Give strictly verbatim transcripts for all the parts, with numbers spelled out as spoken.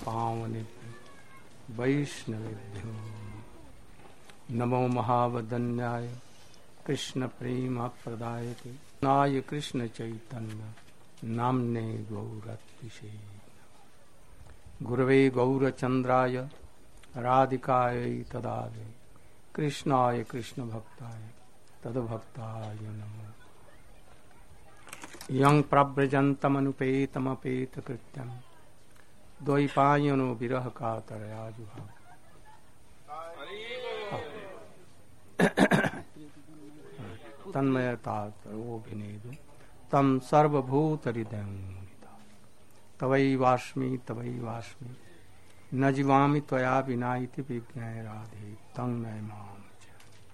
पावनेभ्यो वैष्णवेभ्यो नमो महावदन्याय कृष्ण प्रेम प्रदायते नाय कृष्ण चैतन्य नाम्ने गौरतिशे गुरवे गौरचंद्राय राधिकाय तदावे कृष्णाय कृष्ण भक्ताय तद्भक्ताय नमो यं प्रव्रजन्तमनुपेतमपेत कृत्यं द्वैपायनो विरह कातरया जुहा तन्मयता तरोभिनेदु तं सर्वभूतहृदयं तवैवास्मि तवैवास्मि न जीवामि त्वया विना इति विज्ञाय राधे तं नय मां च.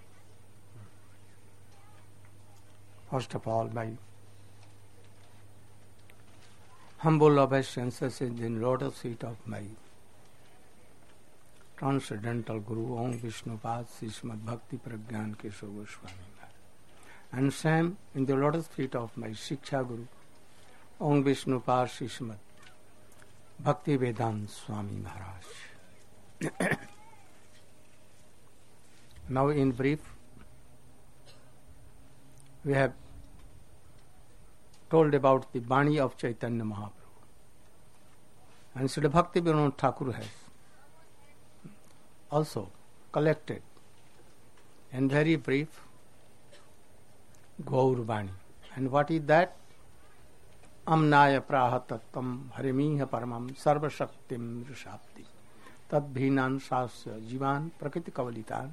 First of all, my humble obeisances in lotus feet of my transcendental Guru Om Vishnupad Srimad Bhakti Pragyan Keshava Goswami Maharaj, and same in the lotus feet of my Shiksha Guru Om Vishnupad Srimad Bhakti Vedanta Swami Maharaj. Now in brief, we have told about the Bani of Chaitanya Mahaprabhu, and Srila Bhakti Vinod Thakur has also collected in very brief Gaur Bani. And what is that? Amnaya prahatattam harimiha paramam sarva shaktim rishapti tad bhinan sasya jivan prakriti kavalitan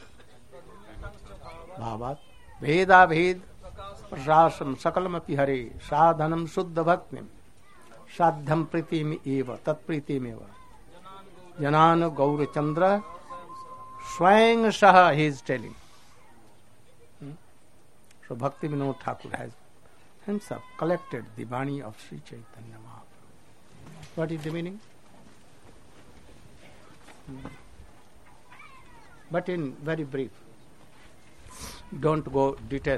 bhavat veda ved prasasam sakalam api hare sadhanam shuddha bhaktim sadhyam pritim eva tat pritim eva janana gaur chandra swayang saha, he is telling. Hmm? So Bhakti Vinod Thakur has himself collected the Bani of Sri Chaitanya Mahaprabhu. What is the meaning? Hmm. But in very brief, don't go detail.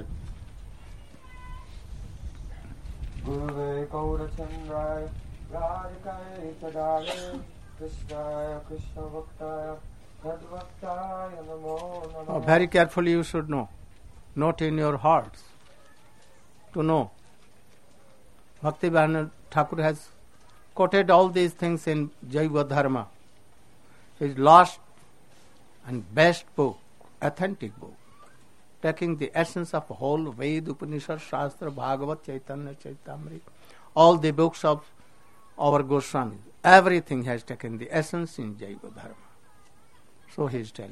Guruve Gaurachandraya Radhikaya Tadale Krishnaya Krishna Bhaktaya Tadbhaktaya Namo Namo. Oh, very carefully you should know. Note in your hearts to know. Bhakti Vinod Thakur has quoted all these things in Jaiva Dharma, his last and best book, authentic book, taking the essence of whole Ved, Upanishad, Shastra, Bhagavat, Chaitanya, Chaitamrita, all the books of our Goswamis. Everything has taken the essence in Jaiva Dharma. So he is telling.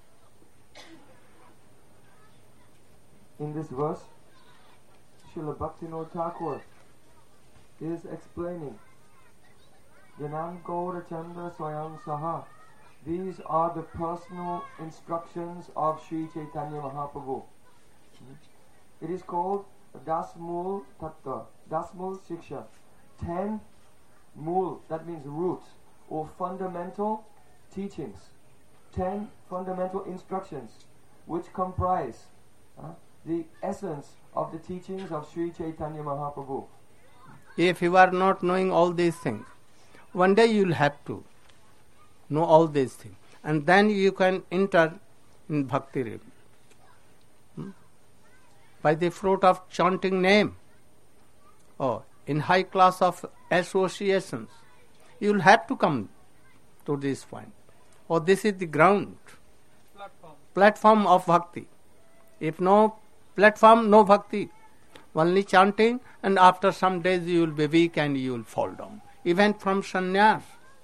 In this verse, Srila Bhaktivinoda Thakur is explaining Janam Gaura Chandra Swayam Saha. These are the personal instructions of Sri Chaitanya Mahaprabhu. It is called Dasmul Tattva, Dasmul Shiksha. Ten mul, that means roots, or fundamental teachings. Ten fundamental instructions which comprise uh, the essence of the teachings of Sri Chaitanya Mahaprabhu. If you are not knowing all these things, one day you will have to know all these things. And then you can enter in Bhakti realm. Hmm? By the fruit of chanting name, or in high class of associations, you will have to come to this point. Or this is the ground, platform, platform of Bhakti. If no platform, no Bhakti. Only chanting, and after some days you will be weak and you will fall down. Even from sannyas.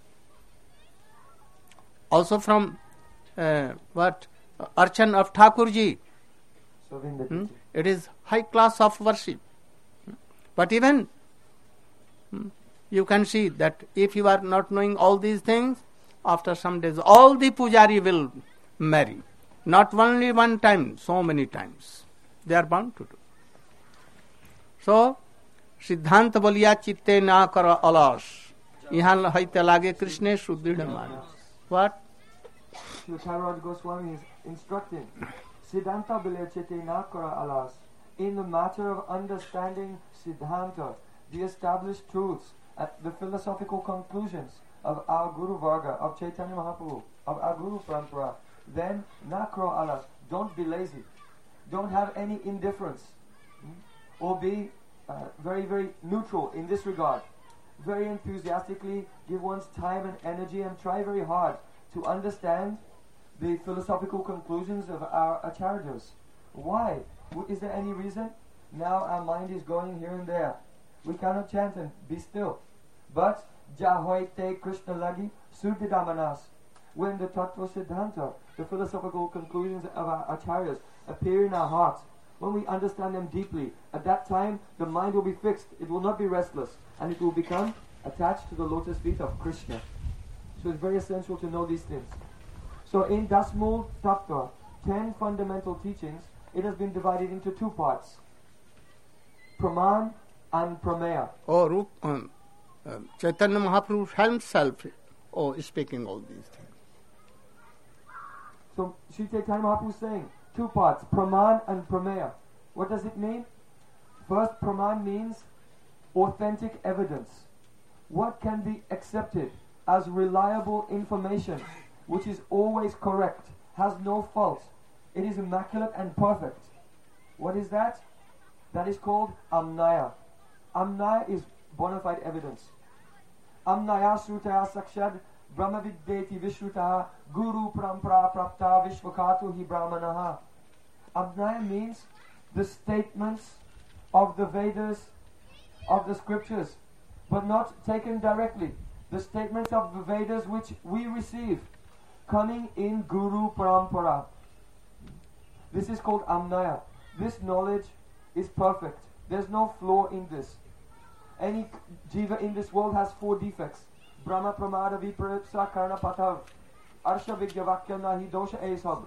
Also from uh, what? Archan of Thakurji. Hmm? It is high class of worship. Hmm? But even hmm, you can see that if you are not knowing all these things, after some days all the pujari will marry. Not only one time, so many times. They are bound to do. So, Siddhanta boliya chitte na kara alas. Ihan haite lage Krishna suddhida manas. What? Sri Thakuraj Goswami is instructing Siddhanta boliya chitte na kara alas. In the matter of understanding Siddhanta, the established truths, at the philosophical conclusions of our Guru Varga, of Chaitanya Mahaprabhu, of our Guru Parampara, then nakro alas, don't be lazy. Don't have any indifference. Hmm? Or be uh, very, very neutral in this regard. Very enthusiastically give one's time and energy and try very hard to understand the philosophical conclusions of our acharyas. Why? Is there any reason? Now our mind is going here and there. We cannot chant and be still. But Jahoite Krishna Lagi Sudhidamanas, when the Tattva Siddhanta, the philosophical conclusions of our acharyas, appear in our hearts, when we understand them deeply, at that time the mind will be fixed, it will not be restless, and it will become attached to the lotus feet of Krishna. So it's very essential to know these things. So in Dasmul Tattva, ten fundamental teachings, it has been divided into two parts. Praman and Prameya. Oh, Rup, um, uh, Chaitanya Mahaprabhu himself oh, is speaking all these things. So Sri Chaitanya Mahaprabhu is saying two parts, Praman and Prameya. What does it mean? First, Praman means authentic evidence. What can be accepted as reliable information, which is always correct, has no fault, it is immaculate and perfect. What is that? That is called Amnaya. Amnaya is bona fide evidence. Amnaya Srutaya Sakshad Brahmaviddeti Vishrutaha Guru Parampara Prapta Vishvakatu Hi Brahmanaha. Amnaya means the statements of the Vedas, of the scriptures, but not taken directly. The statements of the Vedas which we receive, coming in Guru Parampara. This is called Amnaya. This knowledge is perfect. There's no flaw in this. Any jiva in this world has four defects. Brahma Pramada Viparipsa Karna Patav Arsha Vigyavakya Nahi Dosha Esab.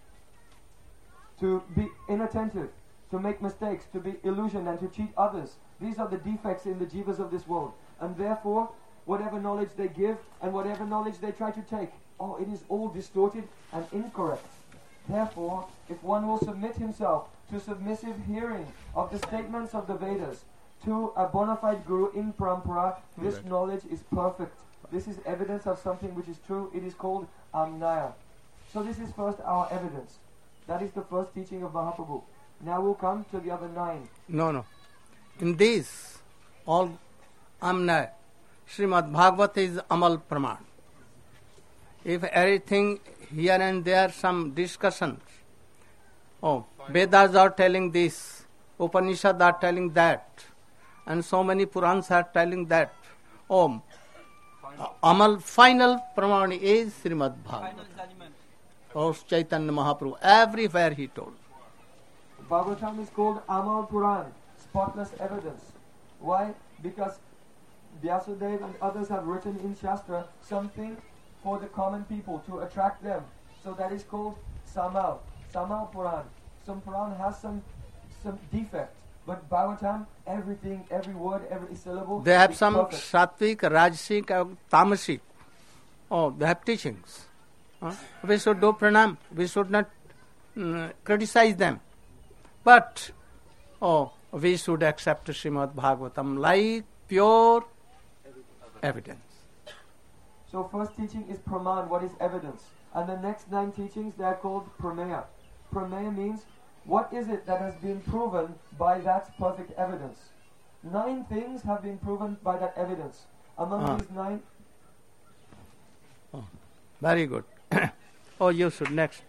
To be inattentive, to make mistakes, to be illusioned and to cheat others. These are the defects in the jivas of this world. And therefore, whatever knowledge they give and whatever knowledge they try to take, oh, it is all distorted and incorrect. Therefore, if one will submit himself to submissive hearing of the statements of the Vedas, to a bona fide guru in Parampara, this right. knowledge is perfect. This is evidence of something which is true. It is called Amnaya. So this is first our evidence. That is the first teaching of Mahaprabhu. Now we'll come to the other nine. No, no. In this, all Amnaya, Srimad Bhagavata is Amal Praman. If everything here and there, some discussions, oh, Vedas are telling this, Upanishads are telling that, and so many Purans are telling that. Oh, uh, Amal, final Praman is Srimad Bhagavata. Oh, Chaitanya Mahaprabhu, everywhere he told. Bhagavatam is called Amal Puran, spotless evidence. Why? Because Vyasadeva and others have written in Shastra something for the common people to attract them. So that is called Samal, Samal Puran. Some Puran has some some defect, but Bhagavatam, everything, every word, every syllable. They have is some perfect. Sattvic, Rajasic, and Tamasic. Oh, they have teachings. Huh? We should do pranam. We should not mm, criticize them. But, oh, we should accept Srimad Bhagavatam like pure evidence. So first teaching is Praman, what is evidence. And the next nine teachings, they are called Prameya. Prameya means, what is it that has been proven by that perfect evidence? Nine things have been proven by that evidence. Among Ah. these nine... Oh, very good. Oh, you should. Next.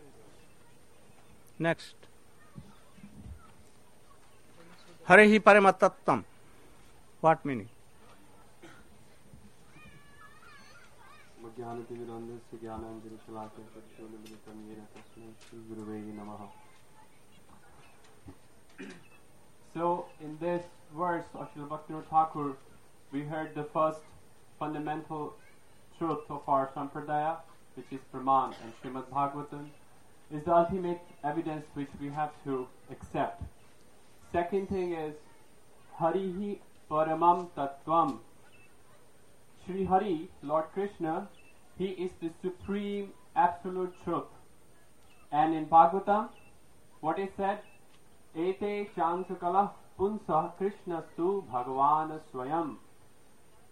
Next. Harihi Paramatattam. What meaning? So, in this verse of Srila Bhaktivinoda Thakur, we heard the first fundamental truth of our Sampradaya, which is Praman, and Srimad Bhagavatam is the ultimate evidence which we have to accept. Second thing is Harihi Paramam Tattvam. Sri Hari, Lord Krishna, He is the supreme absolute truth. And in Bhagavatam, what is said? Ete chansakala punsa Krishnastu Bhagavan Swayam.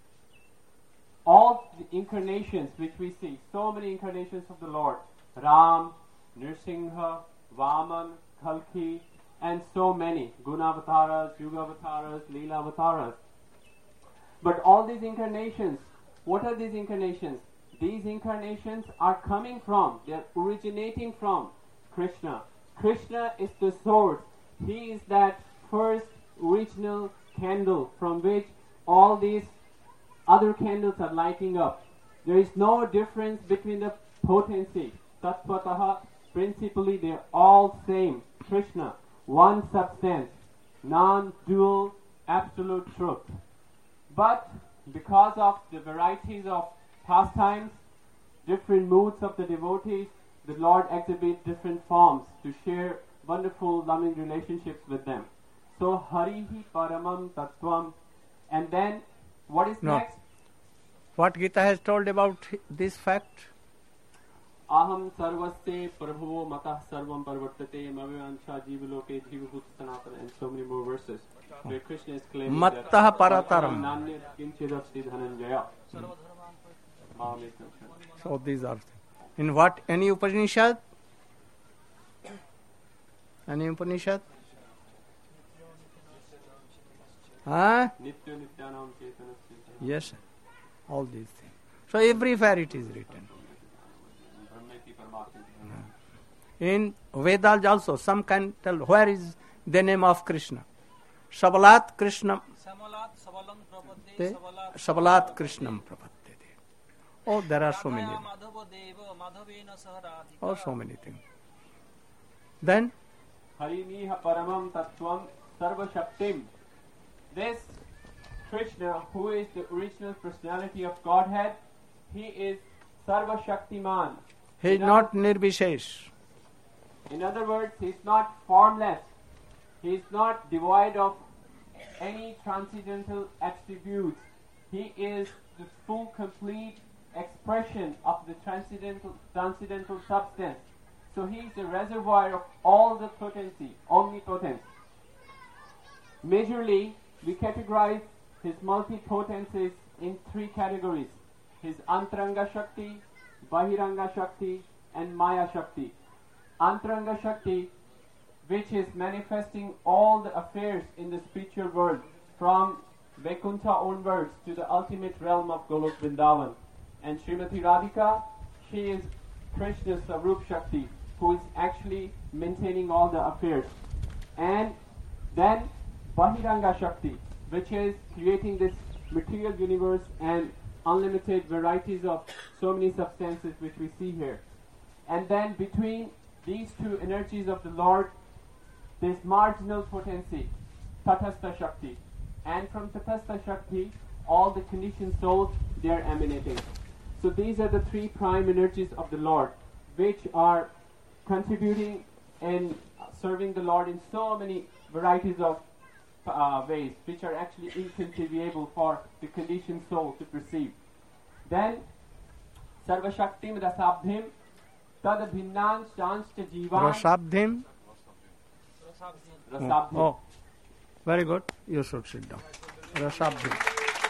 incarnations which we see, so many incarnations of the Lord, Ram, Nrsimha, Vaman, Kalki, and so many, Gunavataras, Yugavataras, Leelavataras. But all these incarnations, what are these incarnations? These incarnations are coming from, they are originating from Krishna. Krishna is the source. He is that first original candle from which all these other candles are lighting up. There is no difference between the potency. Tattvataha, principally they are all same. Krishna, one substance, non-dual, absolute truth. But because of the varieties of pastimes, different moods of the devotees, the Lord exhibits different forms to share wonderful loving relationships with them. So Harihi Paramam Tattvam. And then what is no. next? What Gita has told about this fact? Aham sarvasya prabhavo matah sarvam parvartate mavayansha jivaloke jivabhut sanatana, and so many more verses where Krishna is claiming Mattah that parataram. Nanya kinchidasti dhananjaya. So these are things. In what? Any Upanishad? Any Upanishad? Huh? Nitya nityanam chetanasya. Yes, all these things. So everywhere it is written. In Vedas also, some can tell where is the name of Krishna. Sabalat Krishna. Sabalat Krishnam prapaddete. Oh, there are so many. Oh, so many things. Then? Hariniha paramam tattvam sarva shaktim. This Krishna, who is the original personality of Godhead, he is Sarva Shaktiman. He is not Nirvishesh. In other words, he is not formless. He is not devoid of any transcendental attributes. He is the full, complete expression of the transcendental, transcendental substance. So he is the reservoir of all the potency, omnipotent. Majorly, we categorize his multipotencies in three categories. His Antaranga Shakti, Bahiranga Shakti, and Maya Shakti. Antaranga Shakti, which is manifesting all the affairs in the spiritual world, from Vaikuntha onwards to the ultimate realm of Golok Vrindavan. And Srimati Radhika, she is Krishna's Sarup Shakti, who is actually maintaining all the affairs. And then Bahiranga Shakti, which is creating this material universe and unlimited varieties of so many substances which we see here. And then between these two energies of the Lord, this marginal potency, Tatastha Shakti. And from Tatastha Shakti, all the conditioned souls, they are emanating. So these are the three prime energies of the Lord, which are contributing and serving the Lord in so many varieties of uh, ways, which are actually inconceivable for the conditioned soul to perceive. Then, Sarva Shaktim Rasabdhim Tad Bhinnan Shanshta Jivan. Rasabdhim? Rasabdhim. Oh, very good. You should sit down. Rasabdhim.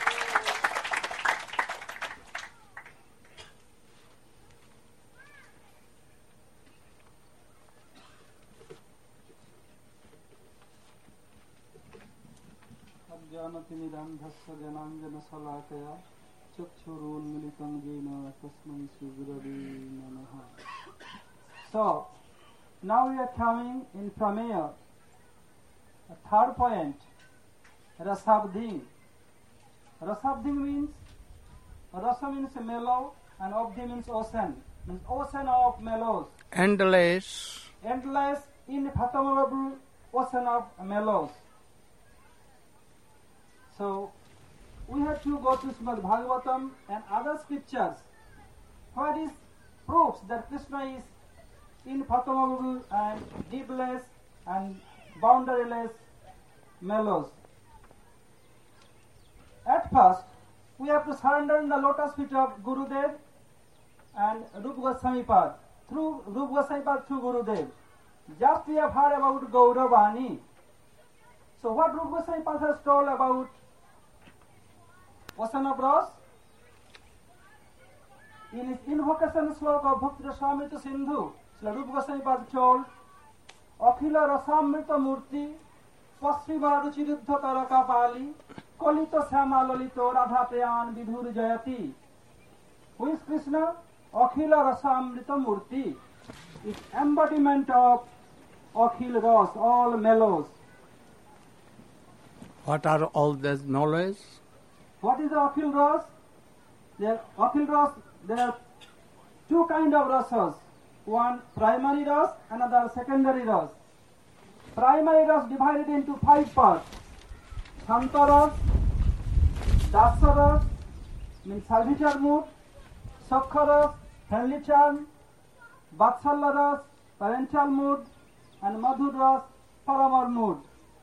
ज्ञानतिमिरान्धस्य ज्ञानाञ्जनशलाकया चक्षुरुन्मीलितं येन तस्मै श्रीगुरवे नमः. So, now we are coming in Prameya. A third point, Rasabdhim. Rasabdhim means, Rasa means mellow and Abdhi means ocean. Means ocean of mellows. Endless. Endless, infathomable ocean of mellows. So, we have to go to Srimad Bhagavatam and other scriptures. What is proofs that Krishna is infathomable and deepless and boundaryless mellows. At first, we have to surrender in the lotus feet of Gurudev and Rupa Goswami Pad. Through Rupa Goswami Pad, through Gurudev. Just we have heard about Gauravani. So what Rupa Goswami Pad has told about ocean of rose? in his invocation sloka of Bhakti Rasamrita Sindhu, Srila Rupa Goswami was told, Akhila Rasamrita Murti, Pasriva Ruchiruddha Taraka Pali, Kolita Sama Lolito Radha Prayan Vidhur Jayati. Who is Krishna? Akhila Rasamrita Murti is embodiment of Akhil Ras, all mellows. What are all these knowledge? What is the Akhil Ras? There, Akhil Ras, there are two kind of rasas. One primary ras, another secondary ras. Primary ras divided into five parts. Shanta ras, Dasa ras, means servitor mood, Sakha ras, friendly charm, Vatsalya ras, parental mood, and Madhur ras, paramar mood.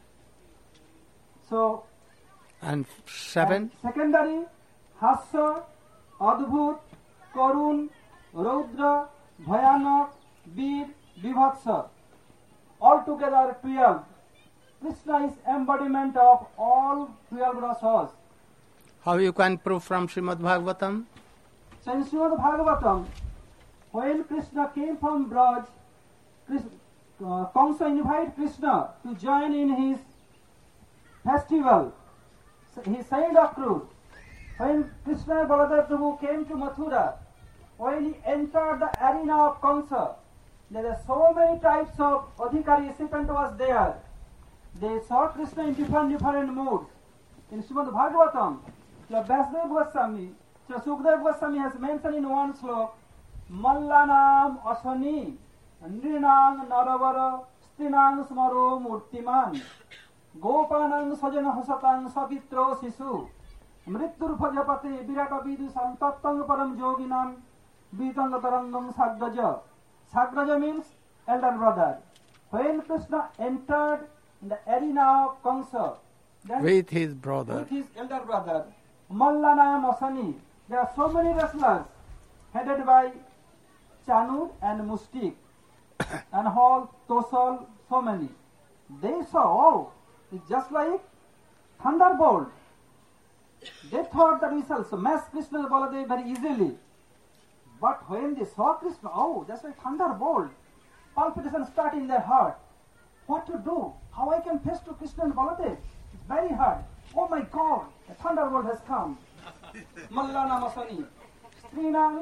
So, And seven? and secondary, Hasya, Adbhut, Karun, Raudra, Bhayanak, Bir, Vibhatsa. Altogether twelve. Krishna is embodiment of all twelve rasas. How you can prove from Srimad Bhagavatam? So in Srimad Bhagavatam, when Krishna came from Braj, Krishna, uh, Kamsa invited Krishna to join in his festival. So he said accrued. When Krishna and Baladev Prabhu came to Mathura, when he entered the arena of Kamsa, there are so many types of adhikari recipient was there. They saw Krishna in different different moods. In Srimad Bhagavatam, Srila Vyasdev Goswami, Srila Sukdev Goswami has mentioned in one slok, Mallanam Asani, Nrinang Naravara, Stinang Smaro Murtiman, Gopanang Sajana Hasatang Savitro Sisu, Mrittur Bhajapate, Virata Vidu Santattang Param Joginam, Vitanga Tarangam Sagraja. Sagraja means elder brother. When Krishna entered in the arena of Kamsa, then With his brother. with his elder brother, Mallana Masani, there are so many wrestlers headed by Chanud and Mustik and Hall, Tosal, so many. They saw, oh, it's just like thunderbolt. They thought that we shall smash Krishna and Baladev very easily. But when they saw Krishna, oh, that's like thunderbolt. Palpitation start in their heart. What to do? How I can face to Krishna and Baladev? It's very hard. Oh my God, a thunderbolt has come. Mallana Masani. Strinang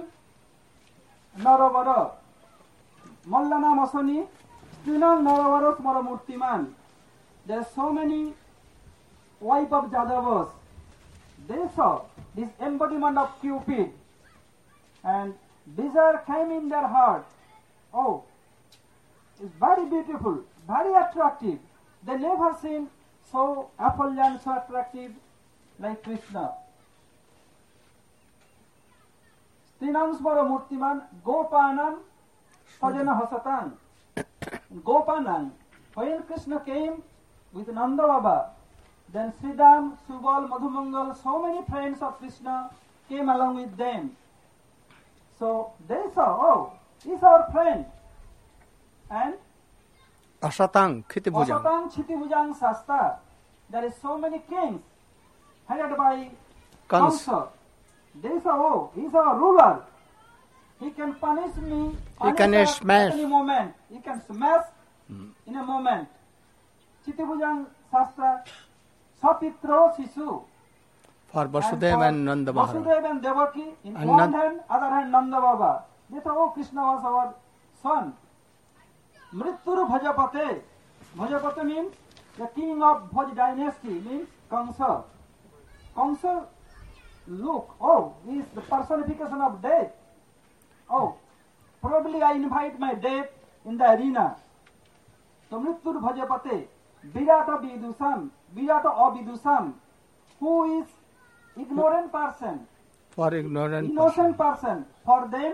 Naravara. Mallana Masani. Strinang Naravara Smara Murtiman. There are so many wife of Jadavas. They saw this embodiment of Cupid. And desire came in their heart. Oh, it's very beautiful, very attractive. They never seen so effulgent, so attractive like Krishna. Stinam Smara Murtiman, Gopanam, Sajana Hasatan. Gopanam. When Krishna came with Nanda Baba, then Sridham, Subal, Madhumangal, so many friends of Krishna came along with them. So they saw, oh, he's our friend. And Asatang, Khitibhujang. Asatang Chitibhujang Sasta. There is so many kings headed by Kans. Kamsa. They saw, oh, he's our ruler. He can punish me He can punish us smash. at any moment. He can smash in a moment. Chitibhujang Sasta, Sapitro Sisu. For Vasudeva and Nanda Maharaj. Vasudeva and Devaki, in And one Nan- hand, other hand Nanda Baba. They thought, oh, Krishna was our son. Mrittur Bhajapate. Bhajapate means the king of Bhaj dynasty, means Kamsa. Kamsa, look, oh, he is the personification of death. Oh, probably I invite my death in the arena. So Mrittur Bhajapate, Virata Vidusan, Virata Avidusan, who is ignorant person, For ignorant innocent person. person. For them,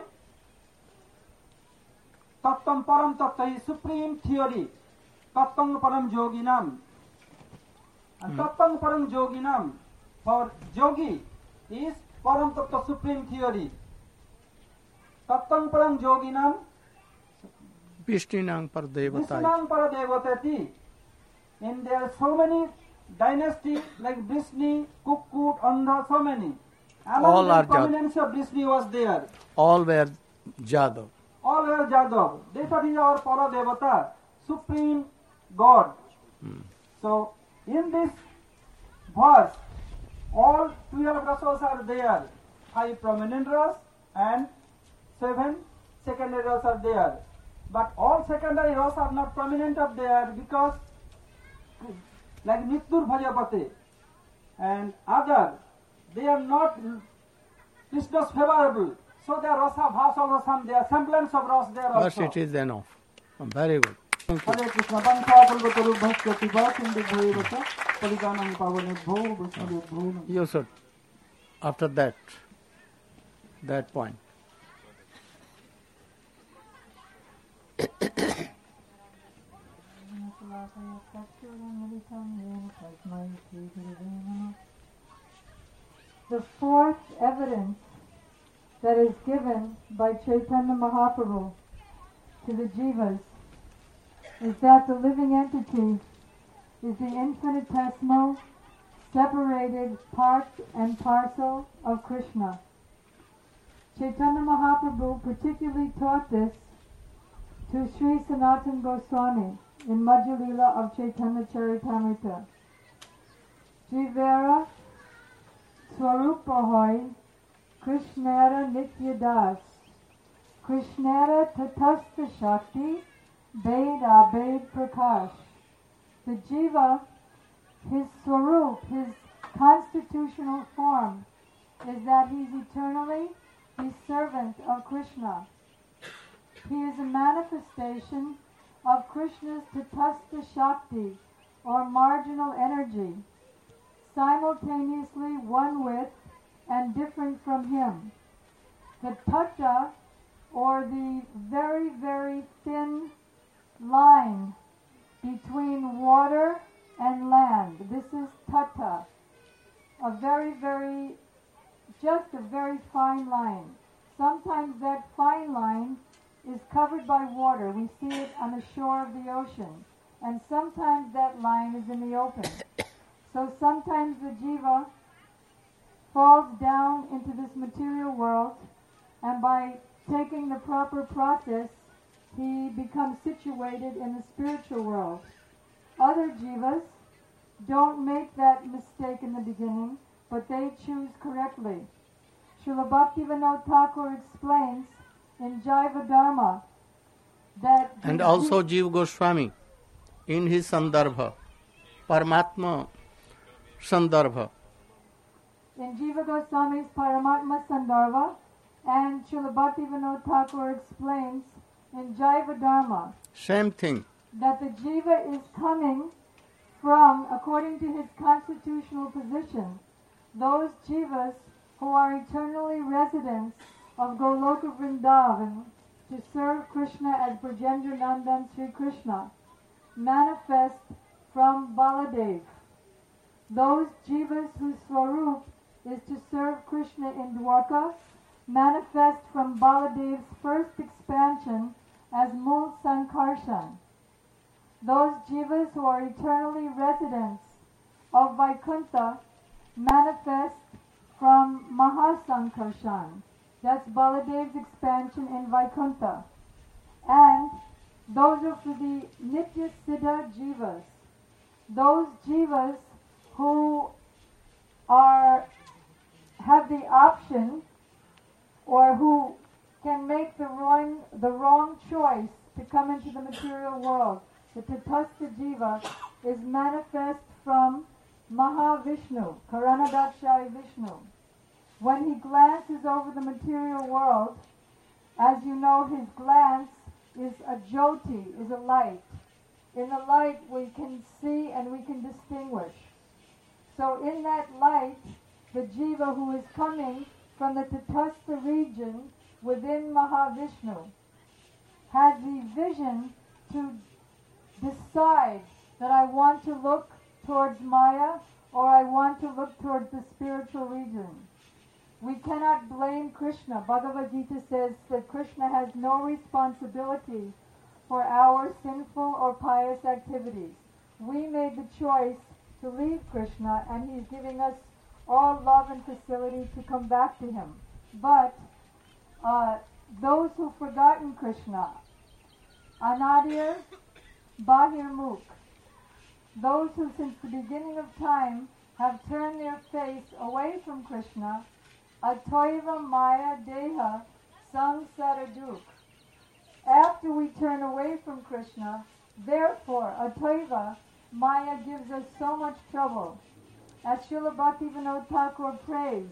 Tattam Param Tattva is supreme theory. Tattam Param Yoginam. And Tattam Param Yoginam, for Yogi, is Param Tattva supreme theory. Tattam Param Yoginam, Vishtinang par devatai. Vishnang Paradevatati. And there are so many dynasties like Vishnu, Kukkut, Andha, so many. Among All the are Jad- prominence of Vishnu was there. all were Jadav. All were Jadav. They thought he is our Paradevata, supreme God. So, in this verse, all twelve rasas are there. Five prominent ras and seven secondary ras are there. But all secondary ras are not prominent up there because, like Nittur Bhajapate and other, they are not Krishna's favorable. So their rasa bhas also some, their semblance of ras there But also. it is enough. Very good. Thank you. Hare Krishna, Vansakalvataru Bhaskati Bhasindi Bhayavata, Parikanam Pavane Bho, Vaishnava Bho. You should, after that, that point. The fourth evidence that is given by Chaitanya Mahaprabhu to the jivas is that the living entity is the infinitesimal, separated part and parcel of Krishna. Chaitanya Mahaprabhu particularly taught this to Sri Sanatana Goswami in Madhya Lila of Chaitanya Charitamrita. Jivera Swarupa hoy Krishnara Nitya Das, Krishnara Tatastha Shakti, Bed Abed Prakash. The jiva, his swarup, his constitutional form, is that he's eternally the servant of Krishna. He is a manifestation of Krishna's Tatastha Shakti, or marginal energy, simultaneously one with and different from him. The Tata, or the very, very thin line between water and land. This is Tata, a very, very, just a very fine line. Sometimes that fine line is covered by water. We see it on the shore of the ocean. And sometimes that line is in the open. So sometimes the jiva falls down into this material world, and by taking the proper process, he becomes situated in the spiritual world. Other jivas don't make that mistake in the beginning, but they choose correctly. Srila Bhaktivinoda Thakur explains in Jaiva Dharma that... And also Jiva Goswami, in his Sandarbha, Paramatma Sandarbha. In Jiva Goswami's Paramatma Sandarbha, and Srila Bhaktivinoda Thakur explains in Jaiva Dharma Same thing. that the jiva is coming from, according to his constitutional position, those jivas who are eternally residents of Goloka Vrindavan to serve Krishna as Brajendra Nandan Sri Krishna, manifest from Baladev. Those jivas whose swarup is to serve Krishna in Dwarka manifest from Baladev's first expansion as Mul Sankarshan. Those jivas who are eternally residents of Vaikuntha manifest from Mahasankarshan. That's Baladev's expansion in Vaikuntha. And those are for the Nitya Siddha jivas. Those jivas who are have the option, or who can make the wrong the wrong choice to come into the material world. The Tatastha Jiva is manifest from Mahavishnu, Karanadakshai Vishnu. When he glances over the material world, as you know, his glance is a jyoti, is a light. In the light we can see and we can distinguish. So in that light, the jiva who is coming from the Tatastha region within Mahavishnu has the vision to decide that I want to look towards Maya or I want to look towards the spiritual region. We cannot blame Krishna. Bhagavad Gita says that Krishna has no responsibility for our sinful or pious activities. We made the choice to leave Krishna, and he's giving us all love and facility to come back to him. But uh, those who've forgotten Krishna, Anadir Bahir Mukh, those who since the beginning of time have turned their face away from Krishna, Atoiva Maya Deha Samsara Duk. After we turn away from Krishna, therefore, Atoiva, Maya gives us so much trouble. As Srila Bhaktivinoda Thakur prays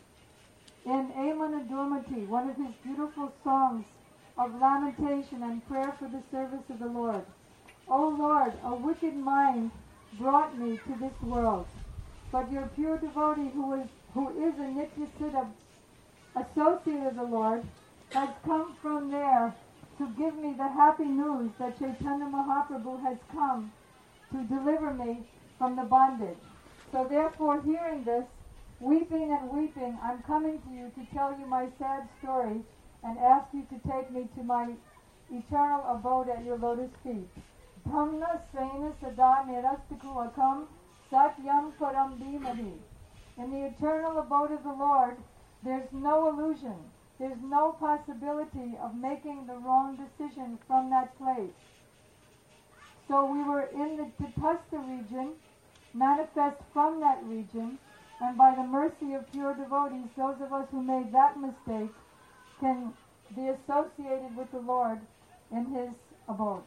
in Amana Durmati, one of his beautiful songs of lamentation and prayer for the service of the Lord. O Lord, a wicked mind brought me to this world, but your pure devotee who is who is a Nitya Siddha associate of the Lord has come from there to give me the happy news that Chaitanya Mahaprabhu has come to deliver me from the bondage. So therefore, hearing this, weeping and weeping, I'm coming to you to tell you my sad story and ask you to take me to my eternal abode at your lotus feet. Dhamna Sena Sada Nirastiku Akam Satyam Param Dhimahi. In the eternal abode of the Lord, there's no illusion. There's no possibility of making the wrong decision from that place. So we were in the Tatastha region, manifest from that region, and by the mercy of pure devotees, those of us who made that mistake can be associated with the Lord in his abode.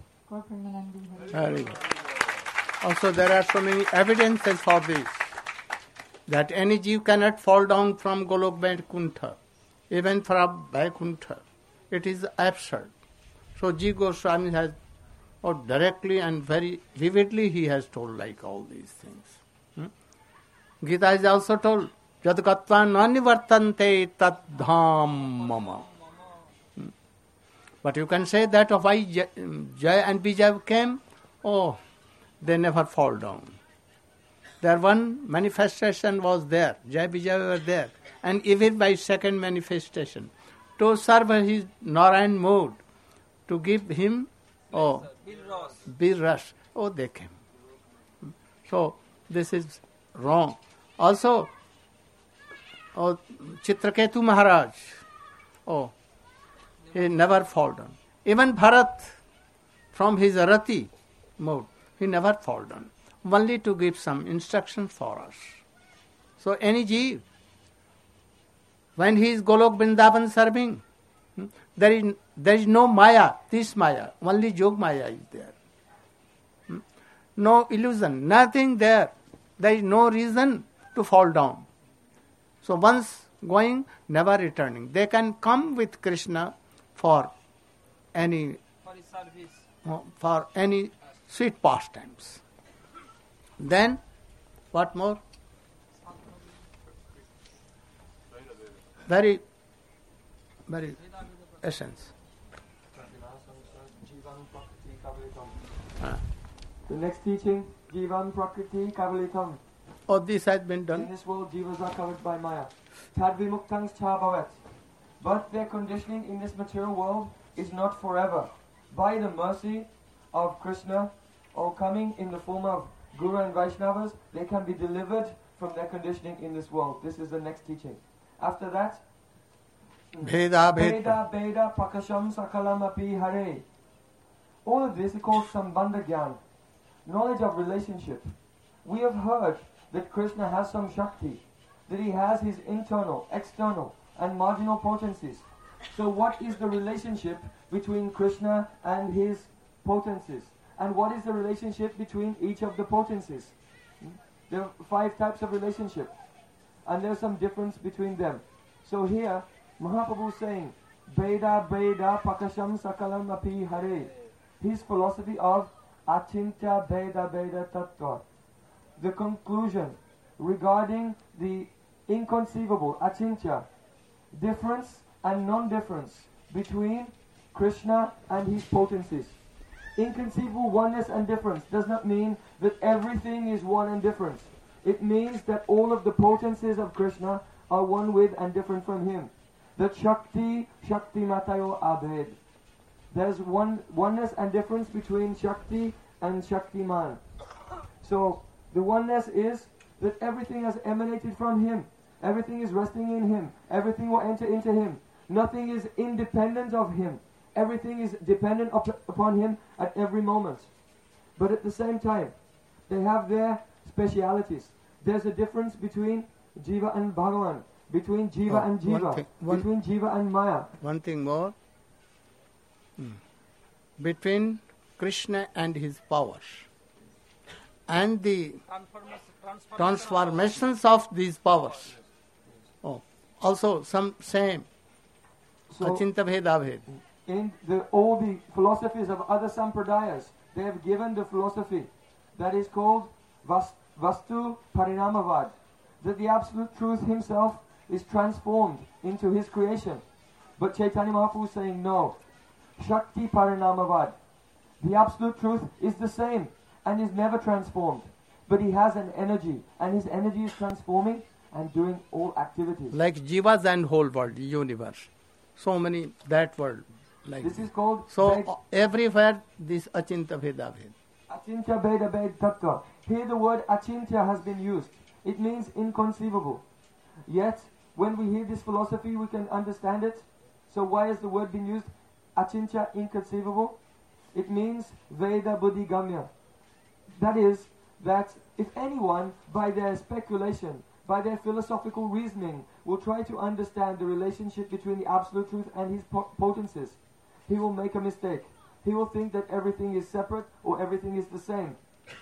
Very good. Also, there are so many evidences for this, that any Jew cannot fall down from Golok Vaikuntha, even from Vaikuntha. It is absurd. So Ji Goswami has, or directly and very vividly, he has told like all these things. Hmm? Gita is also told, Jad Gatva Nanivartante Tat Dham Mama. Hmm? But you can say that of why Jay and Vijay came, oh, they never fall down. Their one manifestation was there, Jai Vijay were there, and even by second manifestation, to serve his Narayan mood, to give him, oh, Bir Ras, oh, they came. So, this is wrong. Also, oh, Chitraketu Maharaj, oh, he never fall down. Even Bharat, from his Rati mode, he never fall down. Only to give some instructions for us. So any Jeev, when he is Golok Vrindavan serving, hmm, there is there is no Maya, this Maya, only Jog Maya is there. Hmm? No illusion, nothing there. There is no reason to fall down. So once going, never returning. They can come with Krishna for any For his service. uh, for any sweet pastimes. Then, what more? Very, very essence. Ah. The next teaching, Jivan Prakriti Kavalitam. Oh, this has been In done. this world, jivas are covered by Maya. Tadvimuktang Chabhavat. But their conditioning in this material world is not forever. By the mercy of Krishna, or coming in the form of Guru and Vaishnavas, they can be delivered from their conditioning in this world. This is the next teaching. After that, Bheda, Bheda. Bheda, Bheda, Pakasham, Sakalam, Api, Hare. All of this is called Sambandha Gyan, knowledge of relationship. We have heard that Krishna has some Shakti, that he has his internal, external, and marginal potencies. So what is the relationship between Krishna and his potencies? And what is the relationship between each of the potencies? Hmm? There are five types of relationship, and there's some difference between them. So here, Mahaprabhu is saying, Beda Beda Pakasham Sakalam Api Hare. His philosophy of Achintya Beda Beda Tattva. The conclusion regarding the inconceivable, Achintya, difference and non-difference between Krishna and his potencies. Inconceivable oneness and difference does not mean that everything is one and different. It means that all of the potencies of Krishna are one with and different from him. That Shakti, Shakti Matayo Abhed. There's one oneness and difference between Shakti and Shaktiman. So the oneness is that everything has emanated from Him. Everything is resting in Him. Everything will enter into Him. Nothing is independent of Him. Everything is dependent up, upon Him at every moment. But at the same time, they have their specialities. There's a difference between Jiva and Bhagavan, between Jiva Oh, and one Jiva, thing- one- between Jiva and Maya. One thing more. Hmm. Between Krishna and his powers and the transformations of these powers. Oh, also some same. So Achinta Bheda Bhed. in the, all the philosophies of other sampradayas, they have given the philosophy that is called vas, Vastu Parinamavad, that the Absolute Truth Himself is transformed into His creation. But Chaitanya Mahaprabhu is saying no. Shakti Parinamavad. The Absolute Truth is the same and is never transformed. But He has an energy, and His energy is transforming and doing all activities. Like Jivas and whole world, universe. So many, that world. Like This this. is called So Ved- uh, everywhere this Achinta Bheda Bhed. Achintya Beda Bed Tattva. Here the word Achintya has been used. It means inconceivable. Yet, when we hear this philosophy, we can understand it. So why has the word been used? Achintya, inconceivable. It means Veda Buddhi Gamya. That is, that if anyone, by their speculation, by their philosophical reasoning, will try to understand the relationship between the Absolute Truth and His po- potencies, he will make a mistake. He will think that everything is separate or everything is the same.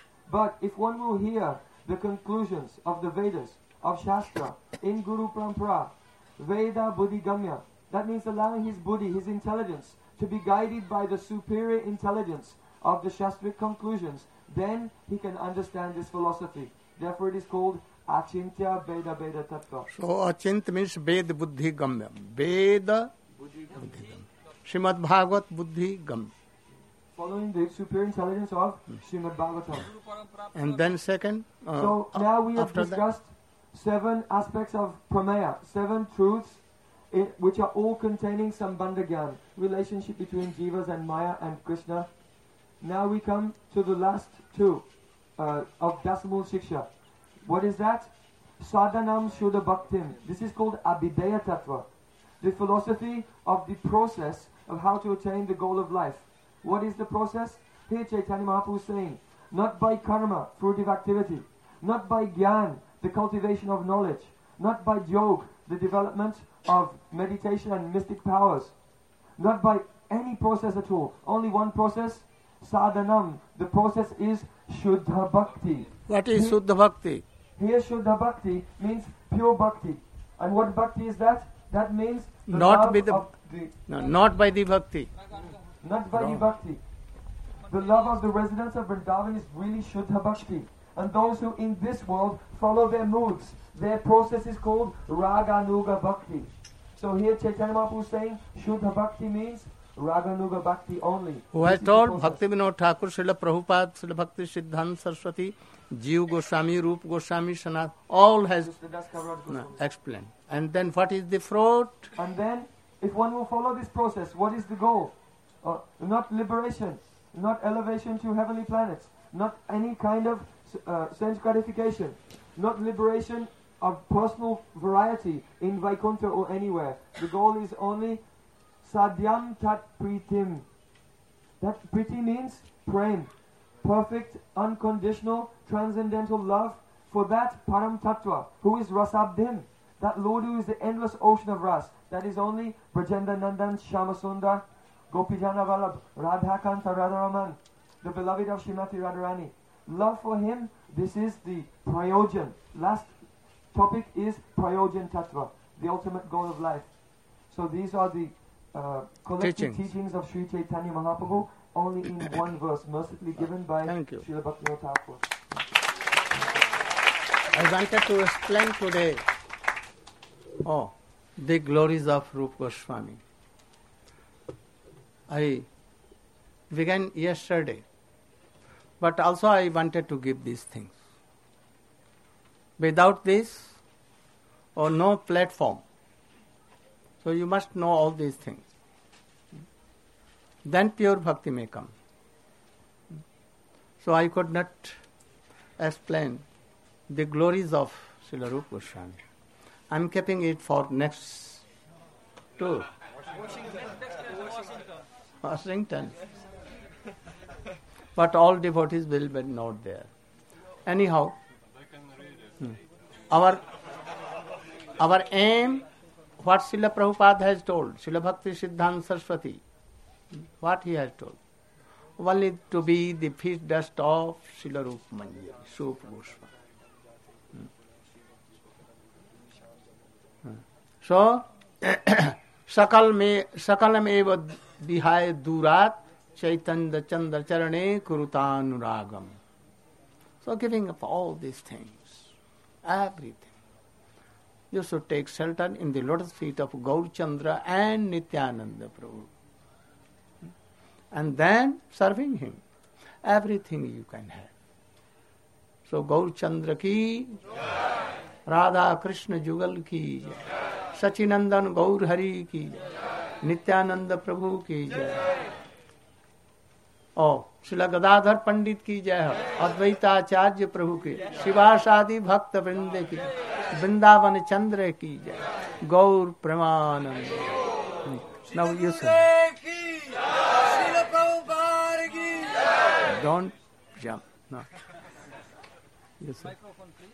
But if one will hear the conclusions of the Vedas, of Shastra, in Guru Parampara, Veda Buddhi Gamya, that means allowing his buddhi, his intelligence, to be guided by the superior intelligence of the Shastric conclusions, then he can understand this philosophy. Therefore it is called Achintya Veda Veda Tattva. So Achint means Ved Buddhi Gamya. Veda Buddhi Gamya. Srimad Bhagavat Buddhi Gamya. Following the superior intelligence of Srimad Bhagavatam. And then second, uh, So now we have after that, discussed seven aspects of Prameya, seven truths i- which are all containing Sambandha Gyan, relationship between Jivas and Maya and Krishna. Now we come to the last two uh, of Dasamul Shiksha. What is that? Sadhanam Shuddha Bhaktim. This is called Abhideya Tattva, the philosophy of the process of how to attain the goal of life. What is the process? Here Chaitanya Mahaprabhu is saying, not by karma, fruitive activity, not by jnana, the cultivation of knowledge, not by yog, the development of meditation and mystic powers, not by any process at all. Only one process, sadhanam. The process is Shuddha Bhakti. what is Here- Suddha Bhakti? Here Shuddha Bhakti means pure Bhakti. And what Bhakti is that? That means the Not love with the- of the No, not by the Bhakti. not by the Wrong. Bhakti. The love of the residents of Vrindavan is really Shuddha Bhakti. And those who in this world follow their moods, their process is called Raganuga Bhakti. So here Chaitanya Mahaprabhu is saying Shuddha Bhakti means Raganuga Bhakti only. Who This has is the told process. Bhakti Vinod Thakur, Srila Prabhupada, Srila Bhakti Siddhanta Saraswati, Jeev Goswami, Rup Goswami, Sanat, all has Sister Das Kaviraj uh, Goswami. explained. And then what is the fruit? And then, if one will follow this process, what is the goal? Uh, not liberation, not elevation to heavenly planets, not any kind of uh, sense gratification, not liberation of personal variety in Vaikuntha or anywhere. The goal is only sadhyam tat pritim. That priti means prem, perfect, unconditional, transcendental love for that param tattva, who is rasabdhim, that Lord who is the endless ocean of ras. That is only Brajendra Nandan, Shamasundar, Gopijana Vallabh, Radhakanta Radharaman, the beloved of Srimati Radharani. Love for him, this is the prayojan. Last topic is prayojan tattva, the ultimate goal of life. So these are the uh, collected Teachings. teachings of Sri Chaitanya Mahaprabhu, only in one verse, mercifully given by Thank you. Srila Bhaktivinoda Thakur. I wanted to explain today, oh, the glories of Rupa Goswami. I began yesterday, but also I wanted to give these things. Without this, or no platform, so you must know all these things. Then pure bhakti may come. So I could not explain the glories of Srila Rupa Goswami. I'm keeping it for next tour. Washington. But all devotees will be not there. Anyhow, hmm. our our aim, what Srila Prabhupada has told, Srila Bhakti Siddhanta Saraswati, what he has told, only to be the feet dust of Srila Rupa Manjari, Rupa Goswami. Hmm. Hmm. So, सकल में सकलम एव विहाय दूरात चैतन्य चंद्र चरणे कुरुतानुरागम. So giving up all these things, everything, you should take shelter in the lotus feet of Gaur Chandra and Nityananda Prabhu, and then serving him, everything you can have. So Gaur Chandra ki, Radha Krishna Jugal ki, Sachinandan Gaur Hari ki, Nityananda Prabhu ki jai. Oh, Srila Gadadhar Pandit ki jai, Advaitacharya Prabhu ki, Shivasadi Bhakta Vrinde ki, Vrindavan Chandra ki jai, Gaur Premananda. Now you say. Don't jump. No. You say.